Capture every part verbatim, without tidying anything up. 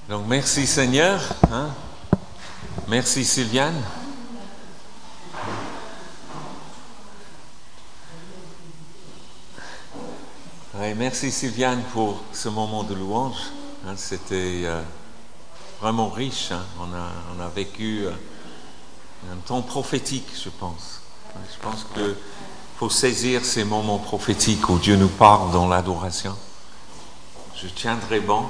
Donc merci Seigneur, hein? Merci Sylviane. Ouais, merci Sylviane pour ce moment de louange. Hein, c'était euh, vraiment riche. Hein? On a, on a vécu euh, un temps prophétique, je pense. Ouais, je pense qu'il faut saisir ces moments prophétiques où Dieu nous parle dans l'adoration. Je tiendrai bon.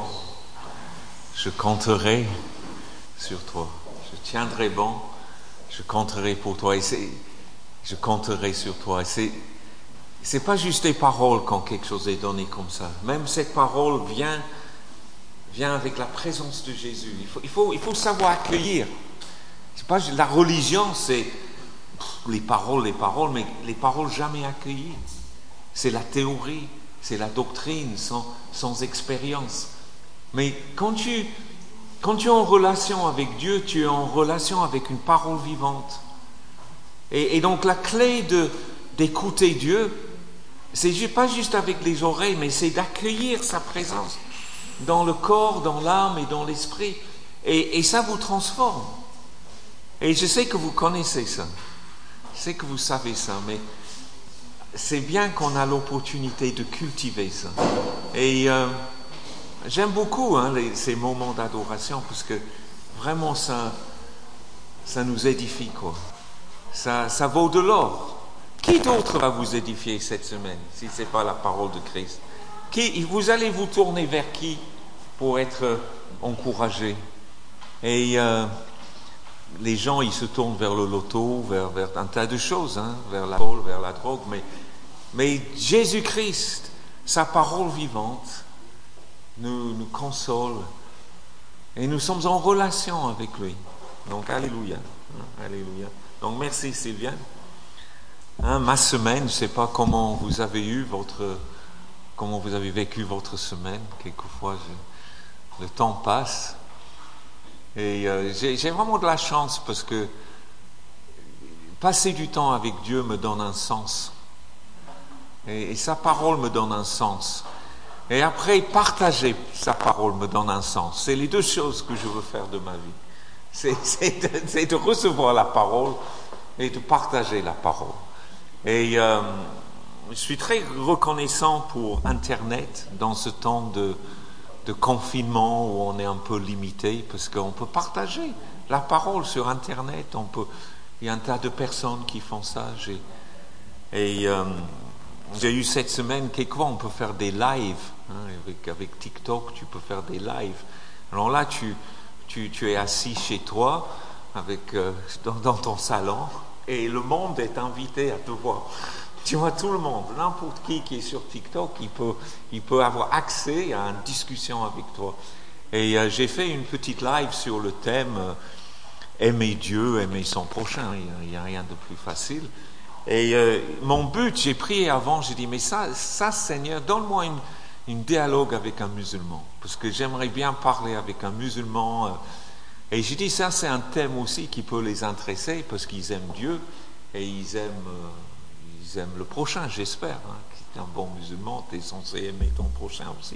Je compterai sur toi. Je tiendrai bon. Je compterai pour toi. Et c'est, je compterai sur toi. Et c'est, c'est pas juste des paroles quand quelque chose est donné comme ça. Même cette parole vient, vient avec la présence de Jésus. Il faut, il faut, il faut savoir accueillir. C'est pas la religion, c'est les paroles, les paroles, mais les paroles jamais accueillies. C'est la théorie, c'est la doctrine sans, sans expérience. Mais quand tu, quand tu es en relation avec Dieu, tu es en relation avec une parole vivante. Et, et donc la clé de, d'écouter Dieu, c'est pas juste avec les oreilles, mais c'est d'accueillir sa présence dans le corps, dans l'âme et dans l'esprit. Et, et ça vous transforme. Et je sais que vous connaissez ça. Je sais que vous savez ça, mais c'est bien qu'on a l'opportunité de cultiver ça. Et euh, j'aime beaucoup hein, les, ces moments d'adoration parce que vraiment ça, ça nous édifie, quoi. Ça, ça vaut de l'or. Qui d'autre va vous édifier cette semaine si ce n'est pas la parole de Christ? Qui, vous allez vous tourner vers qui pour être encouragé? Et euh, les gens, ils se tournent vers le loto, vers, vers un tas de choses, hein, vers l'alcool, vers la drogue, mais, mais Jésus-Christ, sa parole vivante, nous, nous console et nous sommes en relation avec lui. Donc, alléluia. Alléluia. Donc, merci Sylviane. Hein, ma semaine, je ne sais pas comment vous avez eu votre, comment vous avez vécu votre semaine. Quelquefois, je, le temps passe. Et euh, j'ai, j'ai vraiment de la chance parce que passer du temps avec Dieu me donne un sens. Et, et sa parole me donne un sens. Et après, partager sa parole me donne un sens. C'est les deux choses que je veux faire de ma vie. C'est, c'est, de, c'est de recevoir la parole et de partager la parole. Et euh, je suis très reconnaissant pour Internet dans ce temps de, de confinement où on est un peu limité parce qu'on peut partager la parole sur Internet. On peut, il y a un tas de personnes qui font ça. J'ai, et euh, j'ai eu cette semaine, quelquefois on peut faire des lives. Hein, avec, avec TikTok, tu peux faire des lives. Alors là, tu, tu, tu es assis chez toi avec, euh, dans, dans ton salon. Et le monde est invité à te voir. Tu vois, tout le monde, n'importe qui qui est sur TikTok, il peut, il peut avoir accès à une discussion avec toi. Et euh, j'ai fait une petite live sur le thème euh, aimer Dieu, aimer son prochain. Il n'y a, a rien de plus facile. Et euh, mon but, j'ai prié avant, j'ai dit, mais ça, ça Seigneur, donne-moi une, une dialogue avec un musulman. Parce que j'aimerais bien parler avec un musulman. Euh, Et j'ai dit, ça c'est un thème aussi qui peut les intéresser parce qu'ils aiment Dieu et ils aiment, euh, ils aiment le prochain, j'espère. Hein, que tu es un bon musulman, tu es censé aimer ton prochain aussi.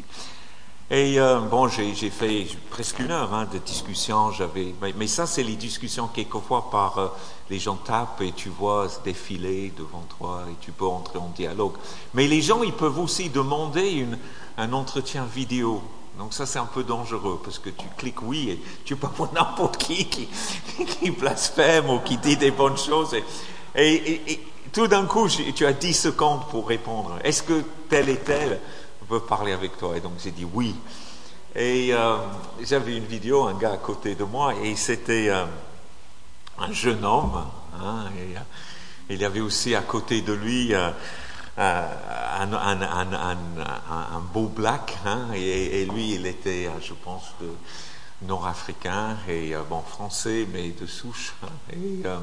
Et euh, bon, j'ai, j'ai fait presque une heure hein, de discussion. J'avais, mais, mais ça c'est les discussions quelquefois par euh, les gens tapent et tu vois défiler devant toi et tu peux entrer en dialogue. Mais les gens, ils peuvent aussi demander une, un entretien vidéo. Donc ça c'est un peu dangereux parce que tu cliques oui et tu peux voir n'importe qui qui, qui blasphème ou qui dit des bonnes choses et, et, et, et tout d'un coup tu as dix secondes pour répondre. Est-ce que tel et tel veut parler avec toi? Et donc j'ai dit oui. Et euh, j'avais une vidéo, un gars à côté de moi et c'était euh, un jeune homme. Hein, et, euh, il y avait aussi à côté de lui... Euh, Euh, un, un, un, un, un beau black, hein, et, et lui il était, je pense, de nord-africain et euh, bon français mais de souche. Hein, et, euh,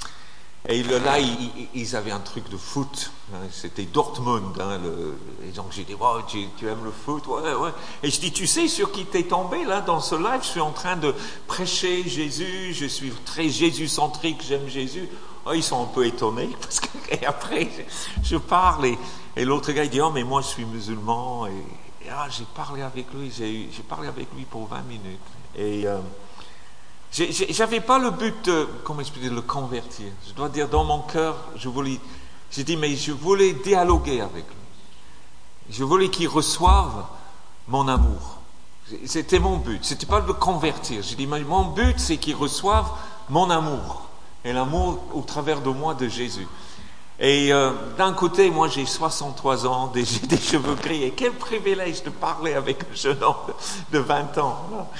et là ils, ils avaient un truc de foot, hein, c'était Dortmund. Hein, le, et donc j'ai dit oh, tu, tu aimes le foot? Ouais, ouais. Et je dis tu sais sur qui t'es tombé là dans ce live? Je suis en train de prêcher Jésus, je suis très Jésus-centrique, j'aime Jésus. Oh, ils sont un peu étonnés parce que et après je, je parle et, et l'autre gars il dit oh mais moi je suis musulman et, et ah, j'ai parlé avec lui, j'ai, j'ai parlé avec lui pour vingt minutes. Et euh, j'ai, j'ai, j'avais pas le but de, comment expliquer, de le convertir. Je dois dire, dans mon cœur, je voulais, j'ai dit, mais je voulais dialoguer avec lui. Je voulais qu'il reçoive mon amour. C'était mon but. C'était pas de le convertir. J'ai dit, mais mon but, c'est qu'il reçoive mon amour. Et l'amour au travers de moi, de Jésus. Et euh, d'un côté, moi, j'ai soixante-trois ans, des, j'ai des cheveux gris. Et quel privilège de parler avec un jeune homme de vingt ans.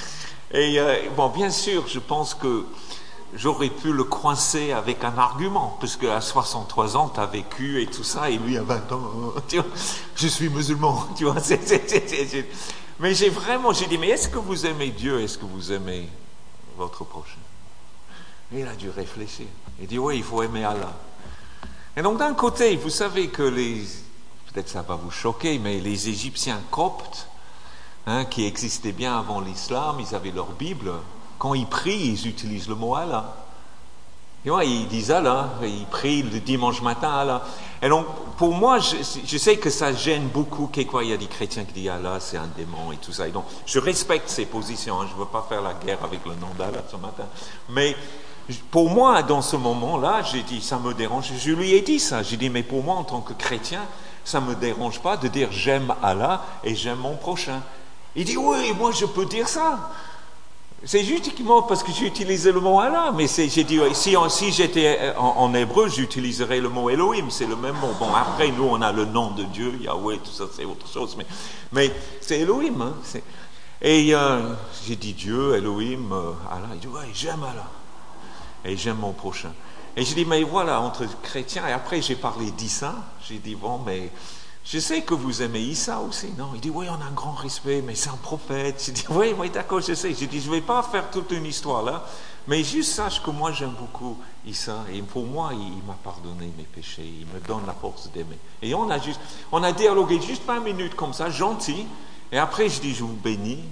Et euh, bon, bien sûr, je pense que j'aurais pu le coincer avec un argument, parce qu'à soixante-trois ans, tu as vécu et tout ça, et lui à vingt ans, tu vois, je suis musulman, tu vois. C'est, c'est, c'est, c'est. Mais j'ai vraiment, j'ai dit, mais est-ce que vous aimez Dieu, est-ce que vous aimez votre prochain? Et il a dû réfléchir. Il dit, oui, il faut aimer Allah. Et donc d'un côté, vous savez que les, peut-être ça va vous choquer, mais les Égyptiens coptes, hein, qui existaient bien avant l'islam, ils avaient leur Bible. Quand ils prient, ils utilisent le mot Allah. Et ouais, ils disent Allah, ils prient le dimanche matin Allah. Et donc, pour moi, je, je sais que ça gêne beaucoup. Quelquefois, il y a des chrétiens qui disent Allah, c'est un démon et tout ça. Et donc, je respecte ces positions. Hein, je ne veux pas faire la guerre avec le nom d'Allah ce matin. Mais pour moi, dans ce moment-là, j'ai dit, ça me dérange. Je lui ai dit ça. J'ai dit, mais pour moi, en tant que chrétien, ça ne me dérange pas de dire j'aime Allah et j'aime mon prochain. Il dit, oui, moi, je peux dire ça. C'est uniquement parce que j'ai utilisé le mot Allah, mais c'est, j'ai dit, si, si j'étais en, en hébreu, j'utiliserais le mot Elohim, c'est le même mot. Bon, après, nous, on a le nom de Dieu, Yahweh, tout ça, c'est autre chose, mais, mais c'est Elohim. Hein, c'est... Et euh, j'ai dit Dieu, Elohim, euh, Allah. Il dit, ouais, j'aime Allah. Et j'aime mon prochain. Et j'ai dit, mais voilà, entre chrétiens, et après, j'ai parlé d'Issa, j'ai dit, bon, mais... je sais que vous aimez Issa aussi, non? Il dit, oui, on a un grand respect, mais c'est un prophète. J'ai dit, oui, oui, d'accord, je sais. J'ai dit, je ne vais pas faire toute une histoire là, mais juste sache que moi, j'aime beaucoup Issa. Et pour moi, il, il m'a pardonné mes péchés. Il me donne la force d'aimer. Et on a juste, on a dialogué juste vingt minutes comme ça, gentil. Et après, je dis, je vous bénis.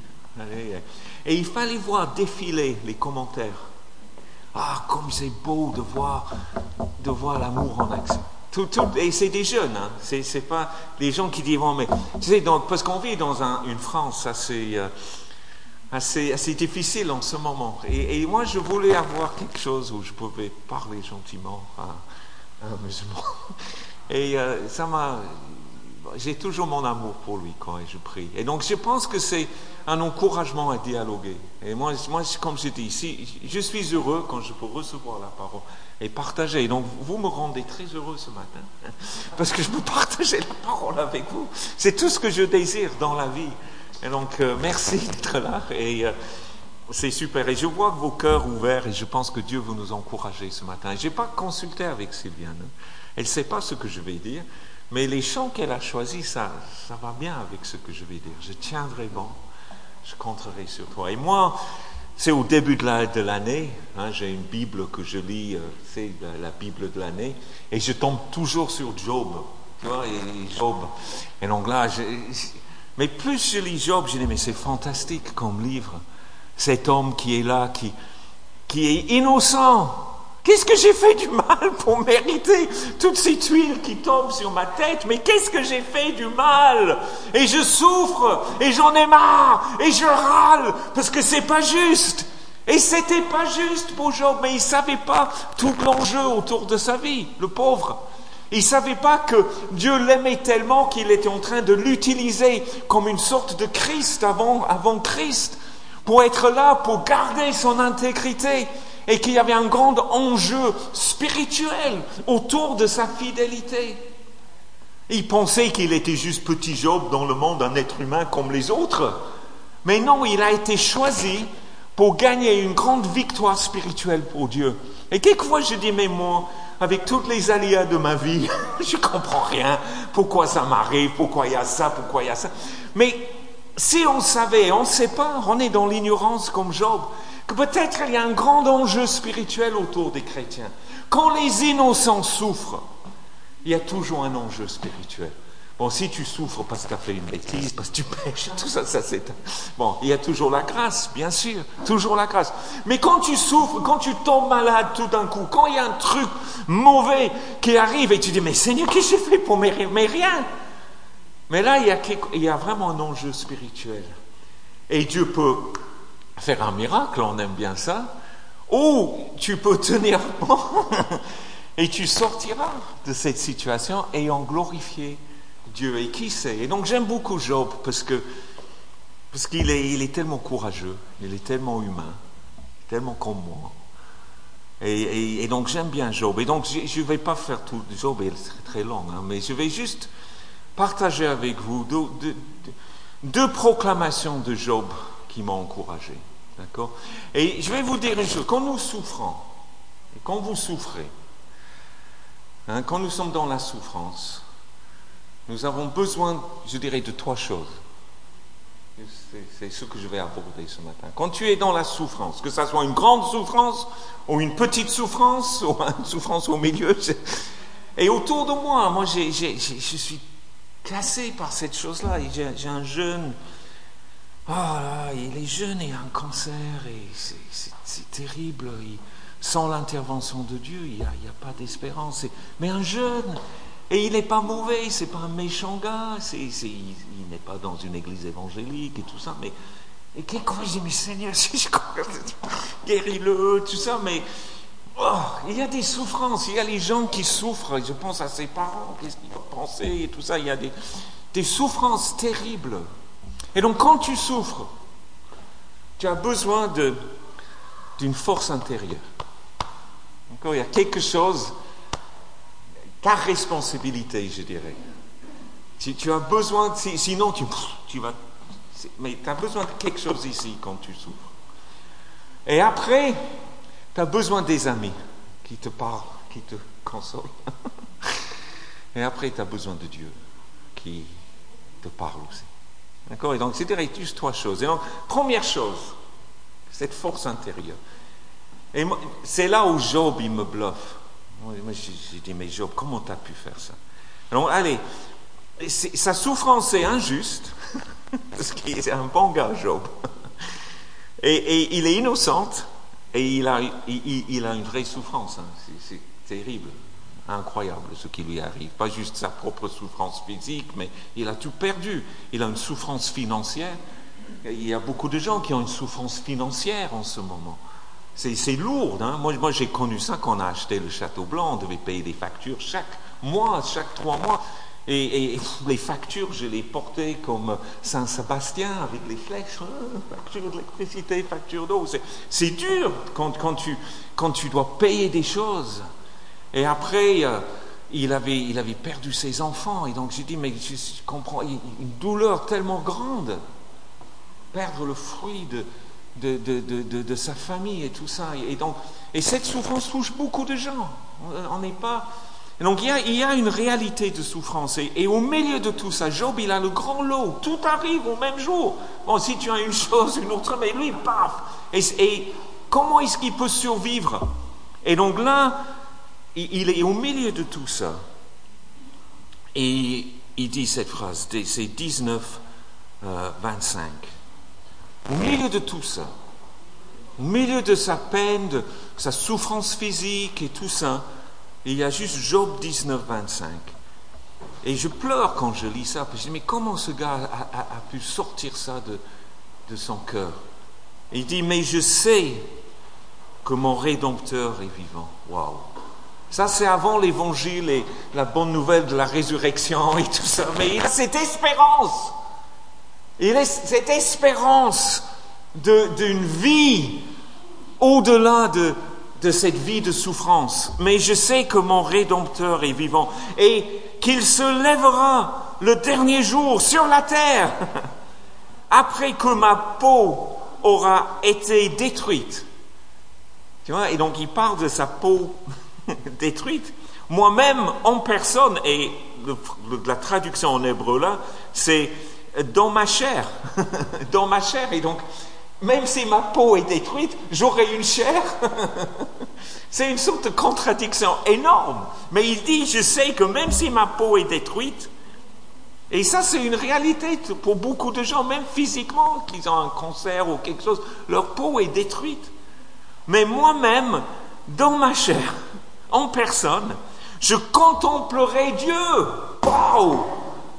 Et il fallait voir défiler les commentaires. Ah, comme c'est beau de voir, de voir l'amour en action. Tout, tout, et c'est des jeunes, hein. c'est, c'est pas des gens qui disent, bon, mais tu sais, donc, parce qu'on vit dans un, une France assez, euh, assez, assez difficile en ce moment. Et, et moi, je voulais avoir quelque chose où je pouvais parler gentiment à, à un musulman. Et euh, ça m'a. J'ai toujours mon amour pour lui quand je prie. Et donc, je pense que c'est un encouragement à dialoguer. Et moi, moi comme je dis, si, je suis heureux quand je peux recevoir la parole et partager. Donc, vous me rendez très heureux ce matin, parce que je peux partager la parole avec vous. C'est tout ce que je désire dans la vie. Et donc, euh, merci d'être là. Et euh, c'est super. Et je vois vos cœurs ouverts et je pense que Dieu veut nous encourager ce matin. Je n'ai pas consulté avec Sylviane. Elle ne sait pas ce que je vais dire. Mais les chants qu'elle a choisis, ça, ça va bien avec ce que je vais dire. Je tiendrai bon, je compterai sur toi. Et moi, c'est au début de, la, de l'année, hein, j'ai une Bible que je lis, euh, c'est la, la Bible de l'année, et je tombe toujours sur Job, tu vois, et Job. Et donc là, je, mais plus je lis Job, je dis, mais c'est fantastique comme livre. Cet homme qui est là, qui, qui est innocent. Qu'est-ce que j'ai fait du mal pour mériter toutes ces tuiles qui tombent sur ma tête? Mais qu'est-ce que j'ai fait du mal? Et je souffre, et j'en ai marre, et je râle, parce que c'est pas juste. Et c'était pas juste pour Job, mais il savait pas tout l'enjeu autour de sa vie, le pauvre. Il savait pas que Dieu l'aimait tellement qu'il était en train de l'utiliser comme une sorte de Christ avant, avant Christ, pour être là, pour garder son intégrité. Et qu'il y avait un grand enjeu spirituel autour de sa fidélité. Il pensait qu'il était juste petit Job dans le monde, un être humain comme les autres. Mais non, il a été choisi pour gagner une grande victoire spirituelle pour Dieu. Et quelquefois je dis, mais moi, avec toutes les aléas de ma vie, je ne comprends rien. Pourquoi ça m'arrive? Pourquoi il y a ça? Pourquoi il y a ça? Mais si on savait, on ne sait pas, on est dans l'ignorance comme Job, que peut-être il y a un grand enjeu spirituel autour des chrétiens. Quand les innocents souffrent, il y a toujours un enjeu spirituel. Bon, si tu souffres parce que tu as fait une bêtise, parce que tu pêches, tout ça, ça c'est... Bon, il y a toujours la grâce, bien sûr, toujours la grâce. Mais quand tu souffres, quand tu tombes malade tout d'un coup, quand il y a un truc mauvais qui arrive et tu dis, mais Seigneur, qu'est-ce que j'ai fait pour mériter? Mais rien. Mais là, il y a, quelque, il y a vraiment un enjeu spirituel. Et Dieu peut faire un miracle, on aime bien ça, ou tu peux tenir bon et tu sortiras de cette situation ayant glorifié Dieu. Et qui sait? Et donc j'aime beaucoup Job parce que parce qu'il est, il est tellement courageux, il est tellement humain, tellement comme moi. Et, et, et donc j'aime bien Job. Et donc je ne vais pas faire tout. Job est très long, hein, mais je vais juste partager avec vous deux, deux, deux proclamations de Job qui m'ont encouragé. D'accord? Et je vais vous dire une chose. Quand nous souffrons, et quand vous souffrez, hein, quand nous sommes dans la souffrance, nous avons besoin, je dirais, de trois choses. C'est, c'est ce que je vais aborder ce matin. Quand tu es dans la souffrance, que ça soit une grande souffrance ou une petite souffrance ou une souffrance au milieu, et autour de moi, moi j'ai, j'ai, j'ai, je suis cassé par cette chose-là. Et j'ai, j'ai un jeune, oh là, il est jeune et a un cancer et c'est, c'est, c'est terrible. Il, sans l'intervention de Dieu, il n'y a, a pas d'espérance. Et, mais un jeune, et il n'est pas mauvais, c'est pas un méchant gars, c'est, c'est, il, il n'est pas dans une église évangélique et tout ça, mais et quelquefois je dis, mais Seigneur, si je guéris-le, tout ça, mais oh, il y a des souffrances, il y a les gens qui souffrent, je pense à ses parents, qu'est-ce qu'ils vont penser et tout ça, il y a des, des souffrances terribles. Et donc quand tu souffres, tu as besoin de, d'une force intérieure. Encore, il y a quelque chose, ta responsabilité, je dirais. Si tu as besoin, si, sinon tu, tu vas, mais tu as besoin de quelque chose ici quand tu souffres. Et après, tu as besoin des amis qui te parlent, qui te consolent. Et après, tu as besoin de Dieu qui te parle aussi. D'accord? Et donc, je dirais juste trois choses. Et donc, première chose, cette force intérieure. Et moi, c'est là où Job, il me bluffe. Moi, j'ai, j'ai dit, mais Job, comment tu as pu faire ça? Donc, allez, c'est, sa souffrance est injuste, parce qu'il est un bon gars, Job. Et, et il est innocent, et il a, il, il a une vraie souffrance. Hein. C'est, c'est terrible, incroyable ce qui lui arrive. Pas juste sa propre souffrance physique, mais il a tout perdu. Il a une souffrance financière. Il y a beaucoup de gens qui ont une souffrance financière en ce moment. C'est, c'est lourd. Hein? Moi, moi, j'ai connu ça quand on a acheté le Château Blanc. On devait payer des factures chaque mois, chaque trois mois. Et, et les factures, je les portais comme Saint-Sébastien avec les flèches. Hein? Facture d'électricité, facture d'eau. C'est, c'est dur quand, quand, tu, quand tu dois payer des choses. Et après, euh, il, avait, il avait perdu ses enfants. Et donc, j'ai dit, mais je, je comprends, une douleur tellement grande. Perdre le fruit de... De, de, de, de, de sa famille et tout ça. Et, donc, et cette souffrance touche beaucoup de gens. On n'est pas... Et donc il y, a, il y a une réalité de souffrance. Et, et au milieu de tout ça, Job, il a le grand lot. Tout arrive au même jour. Bon, si tu as une chose, une autre, mais lui, paf. Et, et comment est-ce qu'il peut survivre? Et donc là, il, il est au milieu de tout ça. Et il dit cette phrase, c'est dix-neuf, vingt-cinq. Au milieu de tout ça, au milieu de sa peine, de sa souffrance physique et tout ça, il y a juste Job dix-neuf, vingt-cinq. Et je pleure quand je lis ça, parce que je dis, mais comment ce gars a, a, a pu sortir ça de, de son cœur? Et il dit, mais je sais que mon Rédempteur est vivant. Waouh! Ça, c'est avant l'évangile et la bonne nouvelle de la résurrection et tout ça. Mais il a cette espérance. Il a cette espérance de, d'une vie au-delà de, de cette vie de souffrance. Mais je sais que mon Rédempteur est vivant et qu'il se lèvera le dernier jour sur la terre après que ma peau aura été détruite. Tu vois, et donc il parle de sa peau détruite. Moi-même, en personne, et le, le, la traduction en hébreu là, c'est dans ma chair, dans ma chair, et donc, même si ma peau est détruite, j'aurai une chair. C'est une sorte de contradiction énorme. Mais il dit, je sais que même si ma peau est détruite, et ça c'est une réalité pour beaucoup de gens, même physiquement, qu'ils ont un cancer ou quelque chose, leur peau est détruite. Mais moi-même, dans ma chair, en personne, je contemplerai Dieu. Waouh!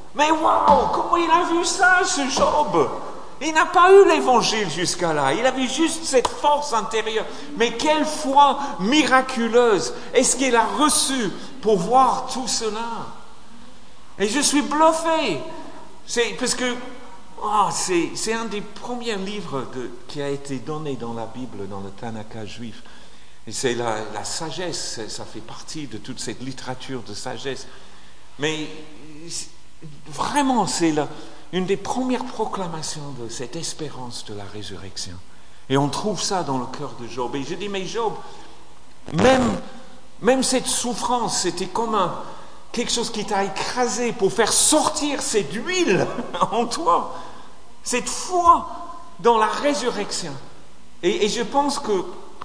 Mais waouh, comment il a vu ça, ce Job? Il n'a pas eu l'évangile jusqu'à là. Il avait juste cette force intérieure. Mais quelle foi miraculeuse est-ce qu'il a reçue pour voir tout cela? Et je suis bluffé. C'est parce que oh, c'est, c'est un des premiers livres de, qui a été donné dans la Bible, dans le Tanakh juif. Et c'est la, la sagesse, ça fait partie de toute cette littérature de sagesse. Mais vraiment, c'est la, une des premières proclamations de cette espérance de la résurrection. Et on trouve ça dans le cœur de Job. Et je dis, mais Job, même, même cette souffrance, c'était comme un, quelque chose qui t'a écrasé pour faire sortir cette huile en toi. Cette foi dans la résurrection. Et, et je pense que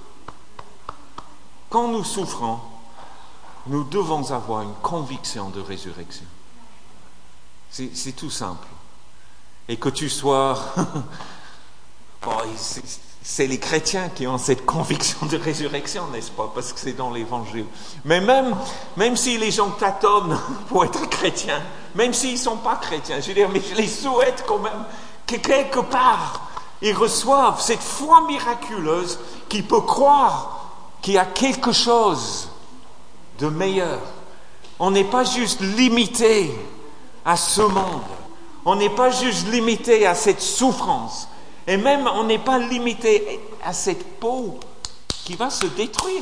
quand nous souffrons, nous devons avoir une conviction de résurrection. C'est, c'est tout simple. Et que tu sois... bon, c'est, c'est les chrétiens qui ont cette conviction de résurrection, n'est-ce pas? Parce que c'est dans l'Évangile. Mais même, même si les gens tâtonnent pour être chrétiens, même s'ils ne sont pas chrétiens, je veux dire, mais je les souhaite quand même que quelque part, ils reçoivent cette foi miraculeuse qui peut croire qu'il y a quelque chose de meilleur. On n'est pas juste limité à ce monde. On n'est pas juste limité à cette souffrance. Et même, on n'est pas limité à cette peau qui va se détruire.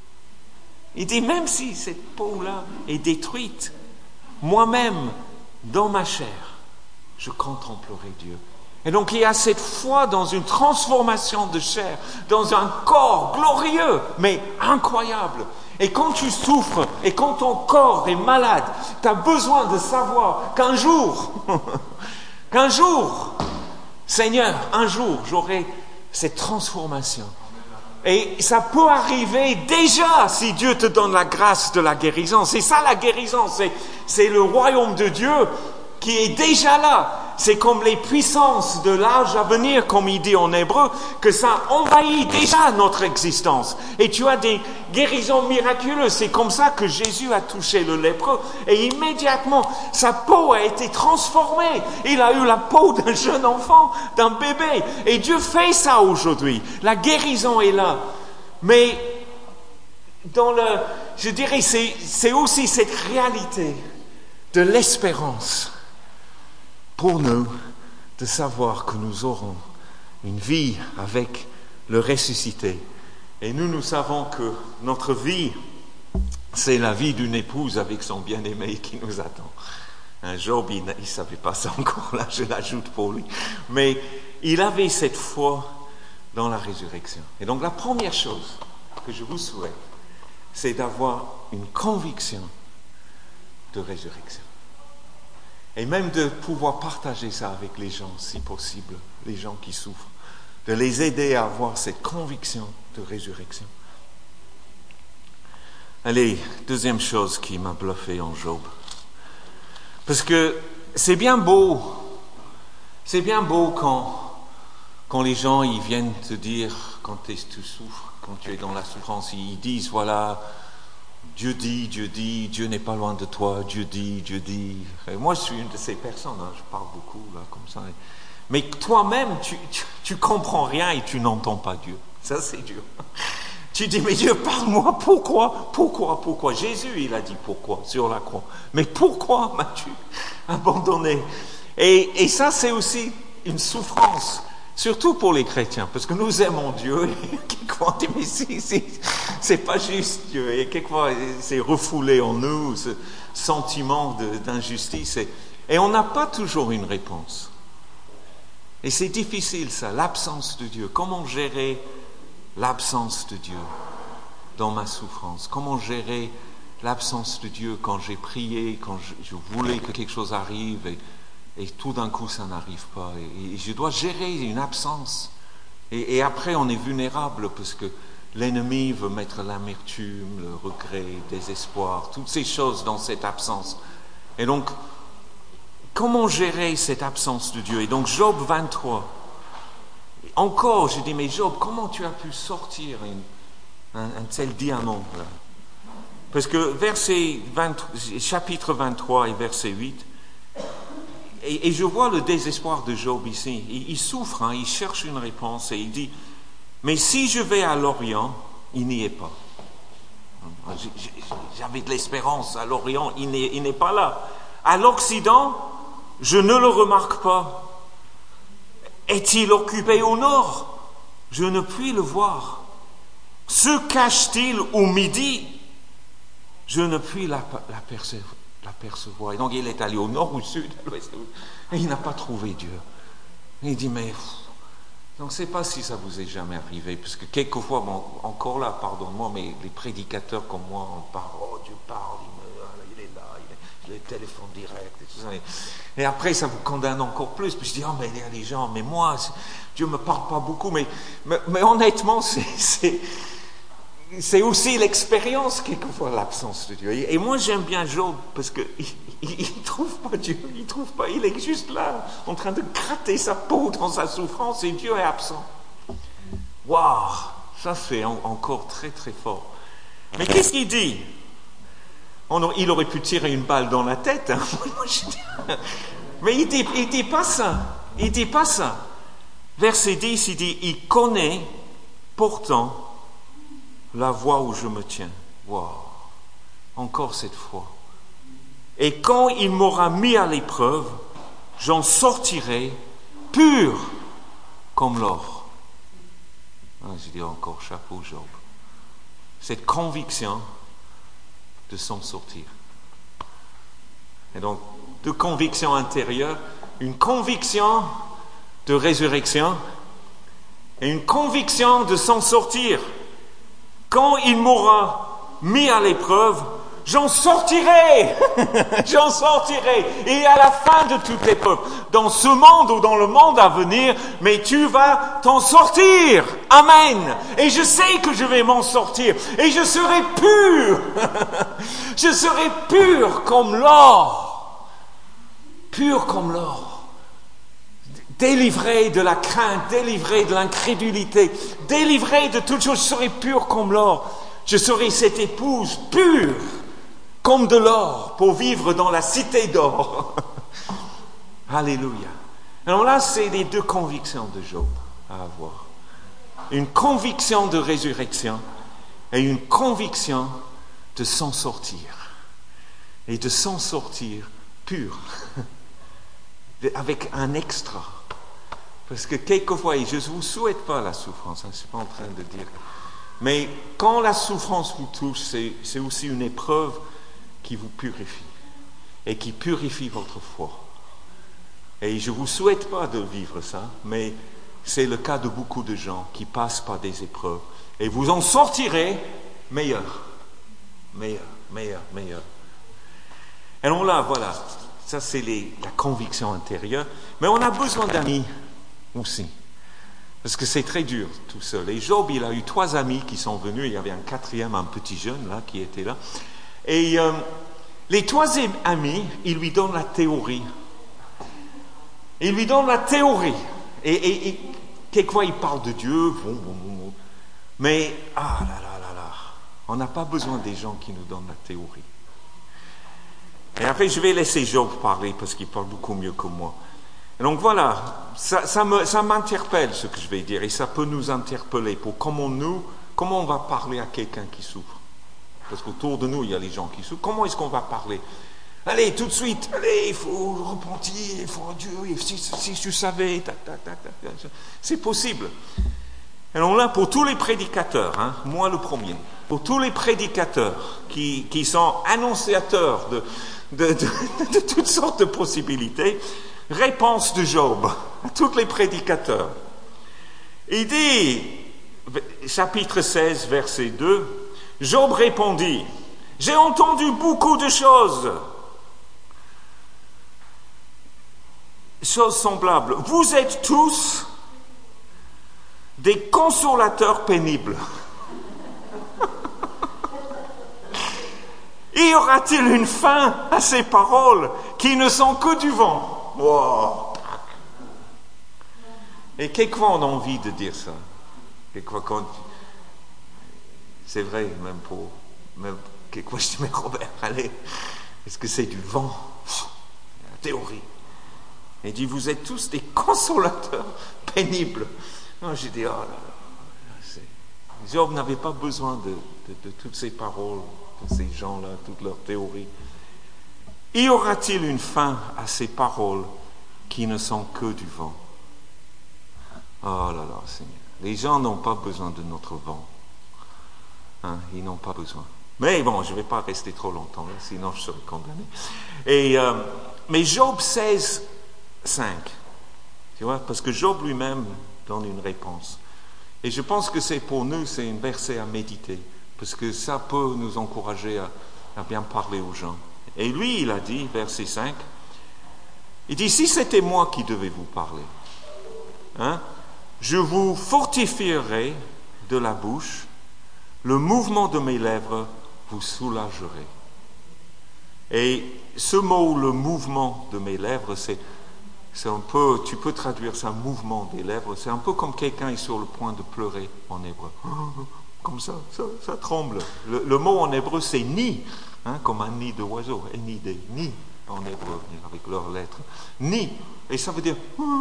Il dit, même si cette peau-là est détruite, moi-même, dans ma chair, je contemplerai Dieu. Et donc, il y a cette foi dans une transformation de chair, dans un corps glorieux, mais incroyable. Et quand tu souffres, et quand ton corps est malade, tu as besoin de savoir qu'un jour, qu'un jour, Seigneur, un jour, j'aurai cette transformation. Et ça peut arriver déjà si Dieu te donne la grâce de la guérison. C'est ça la guérison, c'est, c'est le royaume de Dieu qui est déjà là. C'est comme les puissances de l'âge à venir, comme il dit en hébreu, que ça envahit déjà notre existence. Et tu as des guérisons miraculeuses. C'est comme ça que Jésus a touché le lépreux. Et immédiatement, sa peau a été transformée. Il a eu la peau d'un jeune enfant, d'un bébé. Et Dieu fait ça aujourd'hui. La guérison est là. Mais dans le, je dirais, c'est, c'est aussi cette réalité de l'espérance pour nous de savoir que nous aurons une vie avec le ressuscité. Et nous, nous savons que notre vie, c'est la vie d'une épouse avec son bien-aimé qui nous attend. Un Job, il ne savait pas ça encore, là je l'ajoute pour lui. Mais il avait cette foi dans la résurrection. Et donc la première chose que je vous souhaite, c'est d'avoir une conviction de résurrection. Et même de pouvoir partager ça avec les gens, si possible, les gens qui souffrent. De les aider à avoir cette conviction de résurrection. Allez, deuxième chose qui m'a bluffé en Job. Parce que c'est bien beau, c'est bien beau quand, quand les gens ils viennent te dire, quand tu souffres, quand tu es dans la souffrance, ils disent, voilà... Dieu dit, Dieu dit, Dieu n'est pas loin de toi, Dieu dit, Dieu dit. Et moi, je suis une de ces personnes, hein, je parle beaucoup, là, comme ça. Mais toi-même, tu, tu, tu comprends rien et tu n'entends pas Dieu. Ça, c'est dur. Tu dis, mais Dieu, parle-moi, pourquoi, pourquoi, pourquoi? Jésus, il a dit pourquoi sur la croix. Mais pourquoi m'as-tu abandonné? Et, et ça, c'est aussi une souffrance. Surtout pour les chrétiens, parce que nous aimons Dieu, et quelquefois on dit, mais si, si, c'est pas juste Dieu, et quelquefois c'est refoulé en nous, ce sentiment de, d'injustice, et, et on n'a pas toujours une réponse. Et c'est difficile ça, l'absence de Dieu. Comment gérer l'absence de Dieu dans ma souffrance? Comment gérer l'absence de Dieu quand j'ai prié, quand je, je voulais que quelque chose arrive, et Et tout d'un coup, ça n'arrive pas. Et, et je dois gérer une absence. Et, et après, on est vulnérable parce que l'ennemi veut mettre l'amertume, le regret, le désespoir, toutes ces choses dans cette absence. Et donc, comment gérer cette absence de Dieu? Et donc, Job vingt-trois. Encore, je dis, mais Job, comment tu as pu sortir un, un, un tel diamant là? Parce que verset vingt, chapitre vingt-trois et verset huit, et, et je vois le désespoir de Job ici. Il, il souffre, hein, il cherche une réponse et il dit, mais si je vais à l'Orient, il n'y est pas. J'avais de l'espérance à l'Orient, il n'est, il n'est pas là. À l'Occident, je ne le remarque pas. Est-il occupé au nord? Je ne puis le voir. Se cache-t-il au midi? Je ne puis l'apercevoir. Et donc il est allé au nord, au sud, à l'ouest, et il n'a pas trouvé Dieu. Et il dit, mais... Donc, je ne sais pas si ça vous est jamais arrivé, parce que quelquefois, bon, encore là, pardonne-moi, mais les prédicateurs comme moi, on parle, oh, Dieu parle, il, me, il est là, il est, il est téléphone direct, et tout ça. Et, et après, ça vous condamne encore plus. Puis je dis, oh, mais il y a des gens, mais moi, Dieu ne me parle pas beaucoup, mais, mais, mais honnêtement, c'est, c'est, c'est aussi l'expérience, quelquefois, l'absence de Dieu. Et, et moi, j'aime bien Job, parce qu'il ne trouve pas Dieu, il ne trouve pas, il est juste là, en train de gratter sa peau dans sa souffrance, et Dieu est absent. Waouh, ça c'est en, encore très très fort. Mais qu'est-ce qu'il dit? On, il aurait pu tirer une balle dans la tête, hein. Mais il dit, il dit pas ça, il dit pas ça. Verset dix, il dit, il connaît pourtant la voie où je me tiens. Waouh, encore cette fois. Et quand il m'aura mis à l'épreuve, j'en sortirai pur comme l'or. Ah, je dis encore chapeau Job. Cette conviction de s'en sortir. Et donc, de conviction intérieure, une conviction de résurrection et une conviction de s'en sortir. Quand il m'aura mis à l'épreuve, j'en sortirai, j'en sortirai. Et à la fin de toute épreuve, dans ce monde ou dans le monde à venir, mais tu vas t'en sortir. Amen. Et je sais que je vais m'en sortir. Et je serai pur. Je serai pur comme l'or. Pur comme l'or. Délivré de la crainte, délivré de l'incrédulité, délivré de toutes choses, je serai pur comme l'or. Je serai cette épouse pure comme de l'or pour vivre dans la cité d'or. Alléluia. Alors là, c'est les deux convictions de Job à avoir. Une conviction de résurrection et une conviction de s'en sortir. Et de s'en sortir pur. Avec un extra. Parce que quelquefois, et je ne vous souhaite pas la souffrance, hein, je ne suis pas en train de dire. Mais quand la souffrance vous touche, c'est, c'est aussi une épreuve qui vous purifie. Et qui purifie votre foi. Et je ne vous souhaite pas de vivre ça, mais c'est le cas de beaucoup de gens qui passent par des épreuves. Et vous en sortirez meilleur. Meilleur, meilleur, meilleur. Alors là, voilà. Ça, c'est les, la conviction intérieure. Mais on a besoin d'amis aussi. Parce que c'est très dur tout seul. Et Job, il a eu trois amis qui sont venus. Il y avait un quatrième, un petit jeune là, qui était là. Et euh, les trois amis, ils lui donnent la théorie. Ils lui donnent la théorie. Et, et, et quelquefois, ils parlent de Dieu. Bon, bon, bon. Mais, ah là là là là, on n'a pas besoin des gens qui nous donnent la théorie. Et après, je vais laisser Job parler parce qu'il parle beaucoup mieux que moi. Et donc voilà, ça, ça, me, ça m'interpelle ce que je vais dire et ça peut nous interpeller pour comment nous, comment on va parler à quelqu'un qui souffre. Parce qu'autour de nous, il y a les gens qui souffrent. Comment est-ce qu'on va parler? Allez, tout de suite, allez, il faut repentir, il faut Dieu, si, si tu savais, tac, tac, tac, tac. C'est possible. Et donc là, pour tous les prédicateurs, hein, moi le premier, pour tous les prédicateurs qui, qui sont annonciateurs de De, de, de toutes sortes de possibilités, réponse de Job à tous les prédicateurs. Il dit, chapitre seize, verset deux, Job répondit, « J'ai entendu beaucoup de choses, choses semblables. Vous êtes tous des consolateurs pénibles. » Y aura-t-il une fin à ces paroles qui ne sont que du vent? Wow. Et quelquefois on a envie de dire ça. Quelquefois quand... C'est vrai, même pour... Même... Quelquefois je dis, mais Robert, allez, est-ce que c'est du vent? La théorie. Il dit, vous êtes tous des consolateurs pénibles. Non, j'ai dit, oh là là, c'est... Job n'avait pas besoin de, de, de toutes ces paroles, de ces gens-là, toutes leurs théories. Y aura-t-il une fin à ces paroles qui ne sont que du vent? Oh là là, Seigneur. Les gens n'ont pas besoin de notre vent. Hein, ils n'ont pas besoin. Mais bon, je ne vais pas rester trop longtemps là, sinon je serai condamné. Et, euh, mais Job seize, cinq, tu vois, parce que Job lui-même donne une réponse. Et je pense que c'est pour nous, c'est un verset à méditer, parce que ça peut nous encourager à, à bien parler aux gens. Et lui, il a dit, verset cinq, il dit, si c'était moi qui devais vous parler, hein, je vous fortifierai de la bouche, le mouvement de mes lèvres vous soulagerait. Et ce mot, le mouvement de mes lèvres, c'est, c'est un peu, tu peux traduire ça, mouvement des lèvres, c'est un peu comme quelqu'un est sur le point de pleurer en hébreu. Comme ça, ça, ça tremble. Le, le mot en hébreu, c'est ni, hein, comme un nid d'oiseau, ni des ni en hébreu, avec leurs lettres. Ni, et ça veut dire...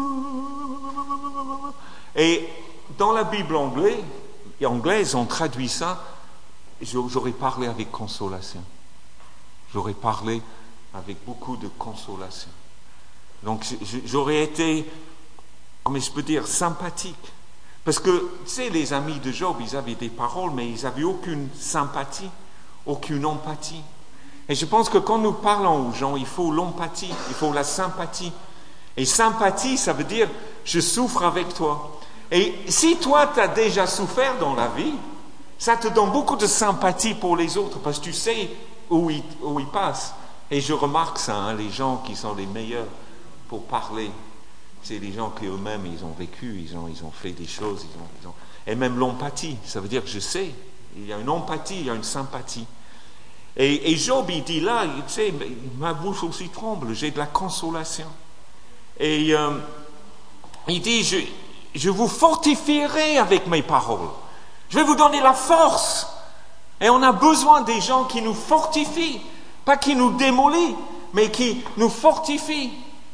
Et dans la Bible anglaise, anglaise on traduit ça, j'aurais parlé avec consolation. J'aurais parlé avec beaucoup de consolation. Donc j'aurais été, comment je peux dire, sympathique. Parce que, tu sais, les amis de Job, ils avaient des paroles, mais ils n'avaient aucune sympathie, aucune empathie. Et je pense que quand nous parlons aux gens, il faut l'empathie, il faut la sympathie. Et sympathie, ça veut dire, je souffre avec toi. Et si toi, tu as déjà souffert dans la vie, ça te donne beaucoup de sympathie pour les autres, parce que tu sais où ils, où ils passent. Et je remarque ça, hein, les gens qui sont les meilleurs pour parler, c'est les gens qui eux-mêmes, ils ont vécu, ils ont, ils ont fait des choses, ils ont, ils ont... et même l'empathie, ça veut dire que je sais, il y a une empathie, il y a une sympathie. Et, et Job, il dit là, tu sais, ma bouche aussi tremble, j'ai de la consolation. Et euh, il dit, je, je vous fortifierai avec mes paroles. Je vais vous donner la force. Et on a besoin des gens qui nous fortifient, pas qui nous démolissent, mais qui nous fortifient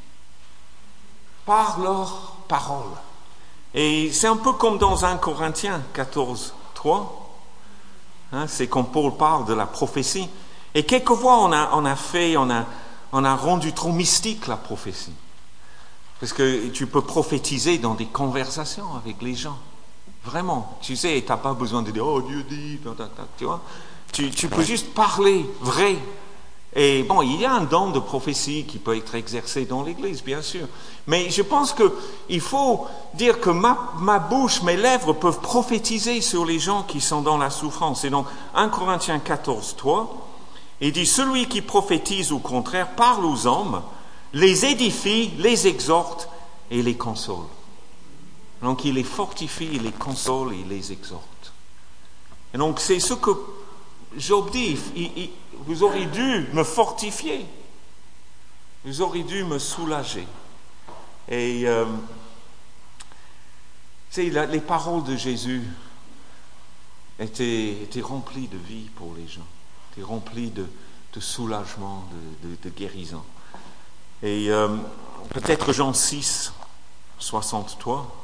par leurs paroles. Et c'est un peu comme dans un Corinthiens quatorze, trois. Hein, c'est quand Paul parle de la prophétie. Et quelquefois, on a, on a fait, on a, on a rendu trop mystique la prophétie. Parce que tu peux prophétiser dans des conversations avec les gens. Vraiment. Tu sais, tu n'as pas besoin de dire « Oh, Dieu dit... » Tu vois, tu, tu peux juste parler vrai. Et bon, il y a un don de prophétie qui peut être exercé dans l'Église, bien sûr. Mais je pense qu'il faut dire que ma, ma bouche, mes lèvres peuvent prophétiser sur les gens qui sont dans la souffrance. Et donc, un Corinthiens quatorze, trois, il dit « Celui qui prophétise au contraire parle aux hommes, les édifie, les exhorte et les console. » Donc, il les fortifie, il les console et il les exhorte. Et donc, c'est ce que Job dit. Il, il, vous aurez dû me fortifier. Vous aurez dû me soulager. Et, euh, tu sais, la, les paroles de Jésus étaient, étaient remplies de vie pour les gens. Étaient remplies de, de soulagement, de, de, de guérison. Et euh, peut-être Jean six, soixante-trois.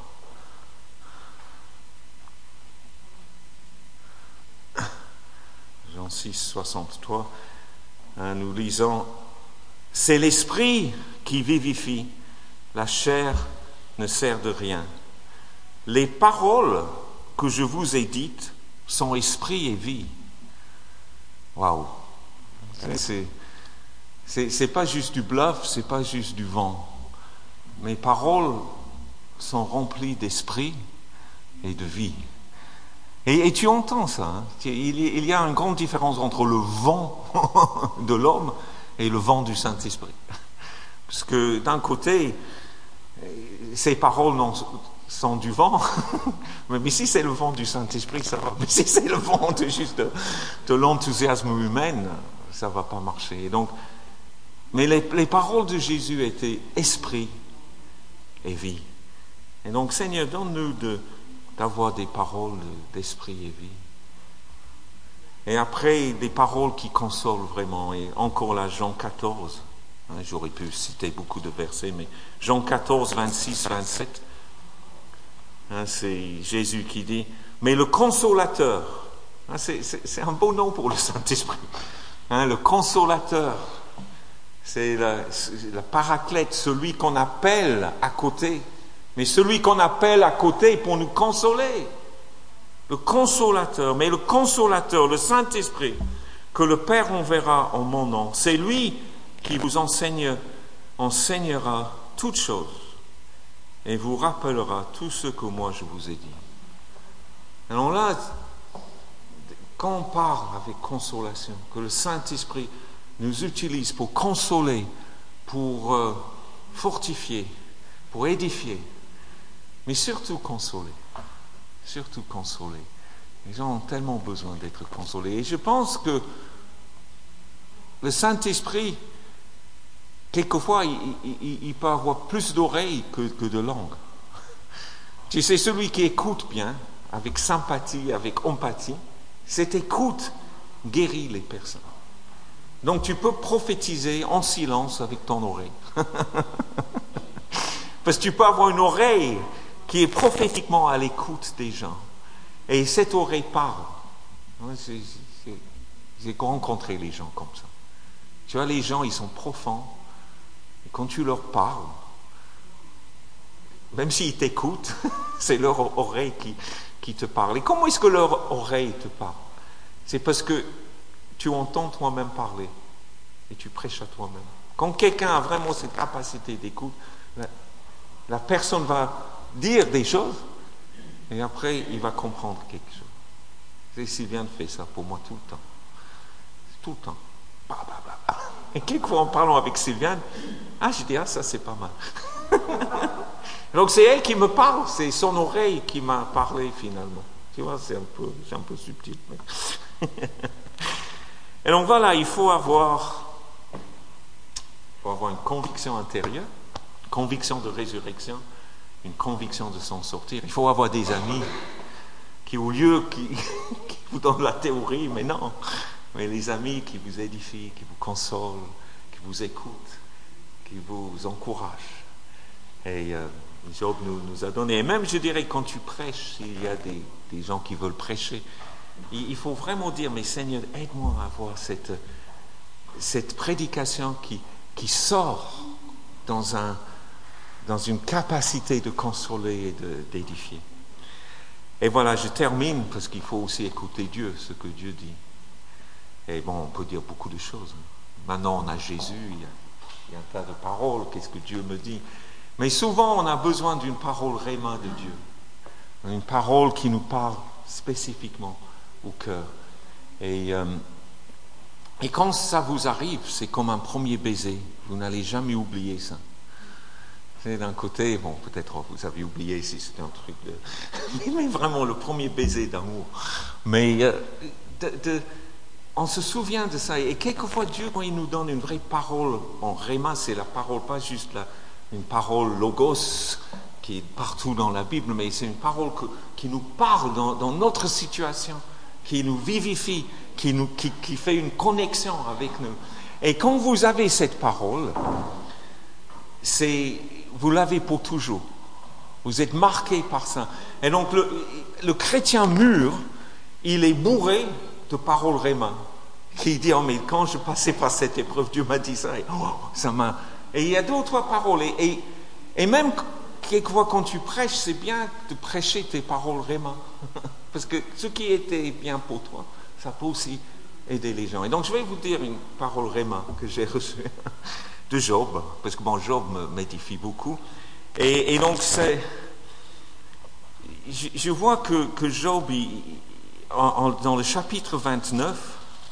Jean six, soixante-trois, hein, nous lisons « C'est l'esprit qui vivifie, la chair ne sert de rien. Les paroles que je vous ai dites sont esprit et vie. » Waouh! C'est, c'est, c'est pas juste du bluff, c'est pas juste du vent. Mes paroles sont remplies d'esprit et de vie. Et, et tu entends ça, hein? il, il y a une grande différence entre le vent de l'homme et le vent du Saint-Esprit. Parce que d'un côté, ces paroles non, sont du vent, mais si c'est le vent du Saint-Esprit, ça va. Mais si c'est le vent de, juste de, de l'enthousiasme humain, ça ne va pas marcher. Et donc, mais les, les paroles de Jésus étaient esprit et vie. Et donc, Seigneur, donne-nous de... d'avoir des paroles d'esprit et vie. Et après, des paroles qui consolent vraiment. Et encore là, Jean quatorze, J'aurais pu citer beaucoup de versets, mais Jean quatorze, vingt-six, vingt-sept, hein, c'est Jésus qui dit, mais le Consolateur, hein, c'est, c'est, c'est un beau nom pour le Saint-Esprit, hein, le Consolateur, c'est la, c'est la paraclète, celui qu'on appelle à côté, mais celui qu'on appelle à côté pour nous consoler. Le Consolateur, mais le Consolateur, le Saint-Esprit, que le Père enverra en mon nom, c'est lui qui vous enseigne, enseignera toutes choses et vous rappellera tout ce que moi je vous ai dit. Alors là, quand on parle avec consolation, que le Saint-Esprit nous utilise pour consoler, pour euh, fortifier, pour édifier, mais surtout consoler, surtout consoler. Les gens ont tellement besoin d'être consolés. Et je pense que le Saint-Esprit, quelquefois, il, il, il peut avoir plus d'oreilles que, que de langues. Tu sais, celui qui écoute bien, avec sympathie, avec empathie, cette écoute guérit les personnes. Donc tu peux prophétiser en silence avec ton oreille. Parce que tu peux avoir une oreille qui est prophétiquement à l'écoute des gens. Et cette oreille parle. J'ai, j'ai, j'ai rencontré les gens comme ça. Tu vois, les gens, ils sont profonds. Et quand tu leur parles, même s'ils t'écoutent, c'est leur oreille qui, qui te parle. Et comment est-ce que leur oreille te parle? C'est parce que tu entends toi-même parler et tu prêches à toi-même. Quand quelqu'un a vraiment cette capacité d'écoute, la, la personne va dire des choses et après il va comprendre quelque chose. Et Sylviane fait ça pour moi tout le temps. Tout le temps. Bah, bah, bah, bah. Et quelquefois en parlant avec Sylviane, ah je dis ah ça c'est pas mal. Donc c'est elle qui me parle, c'est son oreille qui m'a parlé finalement. Tu vois, c'est un peu, c'est un peu subtil. Mais... Et donc voilà, il faut avoir, il faut avoir une conviction intérieure, une conviction de résurrection, une conviction de s'en sortir. Il faut avoir des amis qui, au lieu qui, qui vous donnent la théorie, mais non, mais les amis qui vous édifient, qui vous consolent, qui vous écoutent, qui vous encouragent. Et euh, Job nous, nous a donné, et même je dirais quand tu prêches, s'il y a des, des gens qui veulent prêcher, il, il faut vraiment dire, mais Seigneur, aide-moi à avoir cette, cette prédication qui, qui sort dans, un, dans une capacité de consoler et de, d'édifier. Et voilà, je termine parce qu'il faut aussi écouter Dieu, ce que Dieu dit. Et bon, on peut dire beaucoup de choses. Maintenant, on a Jésus, il y a, il y a un tas de paroles, qu'est-ce que Dieu me dit. Mais souvent, on a besoin d'une parole réma de Dieu. Une parole qui nous parle spécifiquement au cœur. Et, euh, et quand ça vous arrive, c'est comme un premier baiser. Vous n'allez jamais oublier ça. C'est d'un côté, bon, peut-être vous avez oublié si c'était un truc de... Mais vraiment, le premier baiser d'amour. Mais euh, de, de, on se souvient de ça. Et quelquefois, Dieu, quand il nous donne une vraie parole en réma, c'est la parole, pas juste la... une parole logos qui est partout dans la Bible, mais c'est une parole que, qui nous parle dans, dans notre situation, qui nous vivifie, qui, nous, qui, qui fait une connexion avec nous. Et quand vous avez cette parole, c'est, vous l'avez pour toujours. Vous êtes marqué par ça. Et donc le, le chrétien mûr, il est bourré de paroles réma, qui dit, oh mais quand je passais par cette épreuve, Dieu m'a dit ça, et oh, ça m'a... Et il y a deux ou trois paroles. Et, et, et même quelquefois quand tu prêches, c'est bien de prêcher tes paroles réma. Parce que ce qui était bien pour toi, ça peut aussi aider les gens. Et donc je vais vous dire une parole réma que j'ai reçue de Job. Parce que bon, Job m'édifie beaucoup. Et, et donc c'est... Je, je vois que, que Job, il, en, en, dans le chapitre vingt-neuf,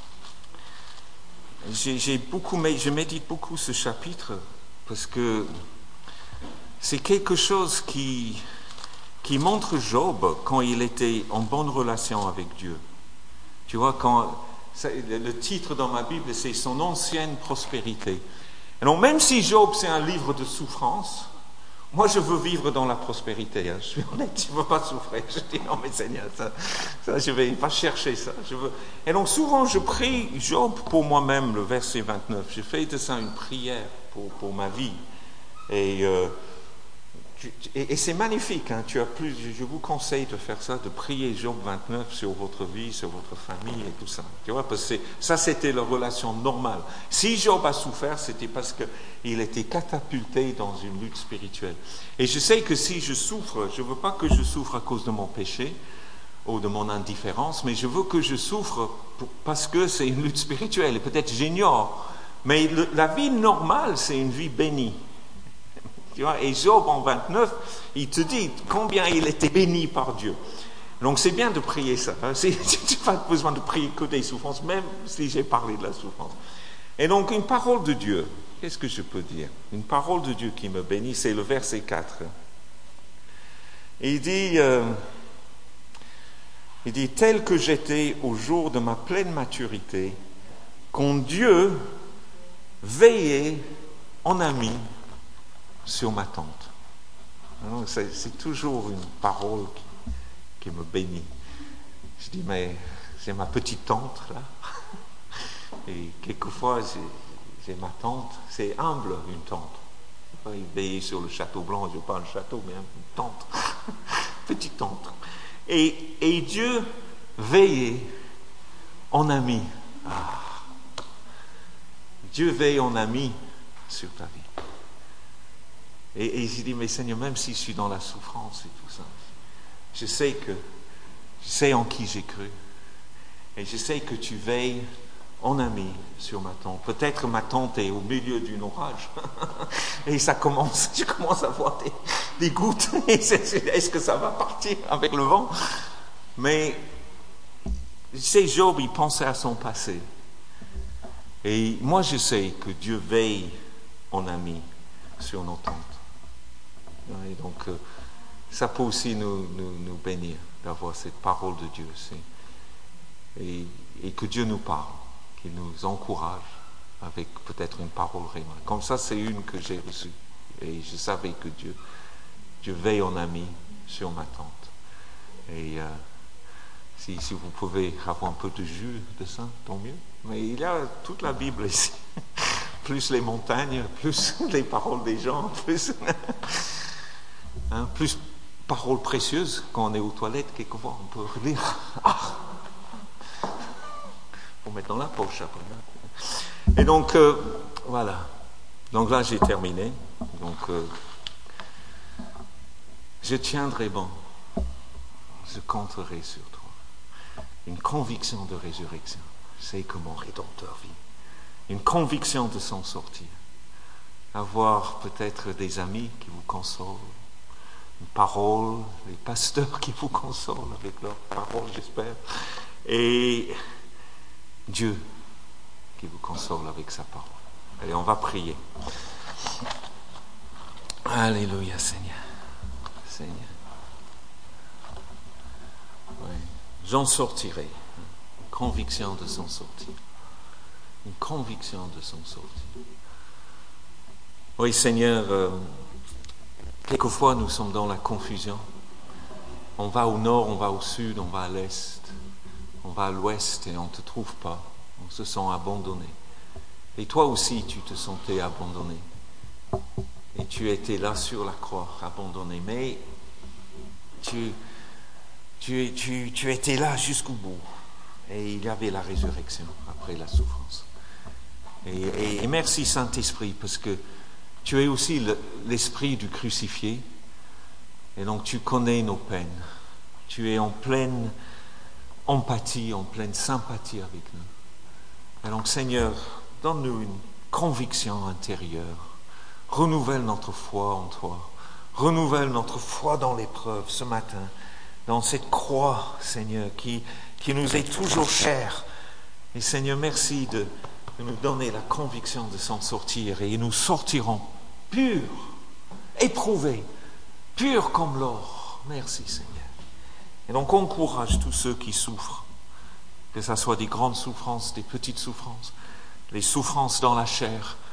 J'ai, j'ai beaucoup, je médite beaucoup ce chapitre parce que c'est quelque chose qui, qui montre Job quand il était en bonne relation avec Dieu. Tu vois, quand ça, le titre dans ma Bible, c'est son ancienne prospérité. Alors même si Job, c'est un livre de souffrance, moi je veux vivre dans la prospérité. Hein. Je suis honnête, je ne veux pas souffrir. Je dis non mais Seigneur, ça, ça, je vais pas chercher ça. Je veux... Et donc souvent je prie Job pour moi-même, le verset vingt-neuf. Je fais de ça une prière pour, pour ma vie. Et, euh, tu, et, et c'est magnifique, hein, tu as plus, je vous conseille de faire ça, de prier Job vingt-neuf sur votre vie, sur votre famille et tout ça. Tu vois, parce que ça, c'était la relation normale. Si Job a souffert, c'était parce qu'il était catapulté dans une lutte spirituelle. Et je sais que si je souffre, je ne veux pas que je souffre à cause de mon péché ou de mon indifférence, mais je veux que je souffre pour, parce que c'est une lutte spirituelle. Et peut-être j'ignore, mais le, la vie normale, c'est une vie bénie. Tu vois, et Job en vingt-neuf, il te dit combien il était béni par Dieu. Donc c'est bien de prier ça. Hein. Tu n'as pas besoin de prier que des souffrances, même si j'ai parlé de la souffrance. Et donc une parole de Dieu, qu'est-ce que je peux dire? Une parole de Dieu qui me bénit, c'est le verset quatre. Il dit, euh, il dit, tel que j'étais au jour de ma pleine maturité, quand Dieu veillait en ami sur ma tente. Alors, c'est, c'est toujours une parole qui, qui me bénit. Je dis, mais j'ai ma petite tente là. Et quelquefois, j'ai, j'ai ma tente. C'est humble, une tente. Je ne vais pas veiller sur le château blanc, je n'ai pas un château, mais une tente. Petite tente. Et, et Dieu veillait en ami. Ah. Dieu veille en ami sur ta vie. Et, et j'ai dit, mais Seigneur, même si je suis dans la souffrance et tout ça, je sais que, je sais en qui j'ai cru. Et je sais que tu veilles en ami sur ma tente. Peut-être ma tente est au milieu d'un orage. Et ça commence, je commence à voir des, des gouttes. Est-ce que ça va partir avec le vent? Mais, je sais, Job, il pensait à son passé. Et moi, je sais que Dieu veille en ami sur nos tentes. Et donc, euh, ça peut aussi nous, nous, nous bénir d'avoir cette parole de Dieu aussi. Et, et que Dieu nous parle, qu'il nous encourage avec peut-être une parole réelle. Comme ça, c'est une que j'ai reçue. Et je savais que Dieu, Dieu veille en ami sur ma tente. Et euh, si, si vous pouvez avoir un peu de jus de ça, tant mieux. Mais il y a toute la Bible ici. Plus les montagnes, plus les paroles des gens, plus... Hein, plus paroles précieuses quand on est aux toilettes, quelquefois on peut relire. Ah, faut mettre dans la poche après. Et donc euh, voilà. Donc là j'ai terminé. Donc euh, je tiendrai bon. Je compterai sur toi. Une conviction de résurrection. C'est que mon Rédempteur vit. Une conviction de s'en sortir. Avoir peut-être des amis qui vous consolent. Une parole, les pasteurs qui vous consolent avec leurs paroles, j'espère. Et Dieu qui vous console avec sa parole. Allez, on va prier. Alléluia, Seigneur. Seigneur. Oui. J'en sortirai. Une conviction de s'en sortir. Une conviction de s'en sortir. Oui, Seigneur, euh, quelquefois nous sommes dans la confusion. On va au nord, on va au sud, on va à l'est, on va à l'ouest et on ne te trouve pas. On se sent abandonné. Et toi aussi, tu te sentais abandonné. Et tu étais là sur la croix, abandonné. Mais tu, tu, tu, tu étais là jusqu'au bout. Et il y avait la résurrection après la souffrance. Et, et, et merci Saint-Esprit, parce que tu es aussi le, l'esprit du crucifié. Et donc tu connais nos peines. Tu es en pleine empathie, en pleine sympathie avec nous. Et donc Seigneur, donne-nous une conviction intérieure. Renouvelle notre foi en toi. Renouvelle notre foi dans l'épreuve ce matin. Dans cette croix, Seigneur, qui, qui nous est toujours chère. Et Seigneur, merci de, de nous donner la conviction de s'en sortir. Et nous sortirons purs, éprouvés, purs comme l'or. Merci Seigneur. Et donc encourage tous ceux qui souffrent, que ce soit des grandes souffrances, des petites souffrances, les souffrances dans la chair,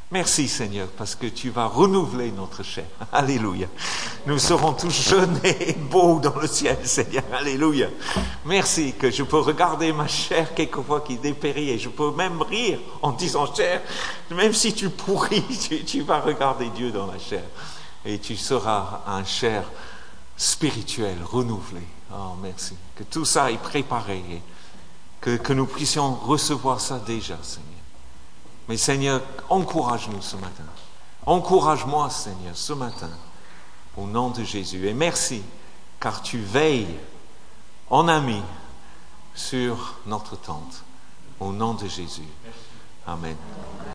Merci Seigneur, parce que tu vas renouveler notre chair. Alléluia. Nous serons tous jeunes et beaux dans le ciel, Seigneur. Alléluia. Merci que je peux regarder ma chair quelquefois qui dépérit et je peux même rire en disant, chair, même si tu pourris, tu, tu vas regarder Dieu dans la chair. Et tu seras un chair spirituel, renouvelé. Oh, merci. Que tout ça est préparé et que, que nous puissions recevoir ça déjà, Seigneur. Mais Seigneur, encourage-nous ce matin. Encourage-moi, Seigneur, ce matin, au nom de Jésus. Et merci, car tu veilles en ami sur notre tente. Au nom de Jésus. Amen.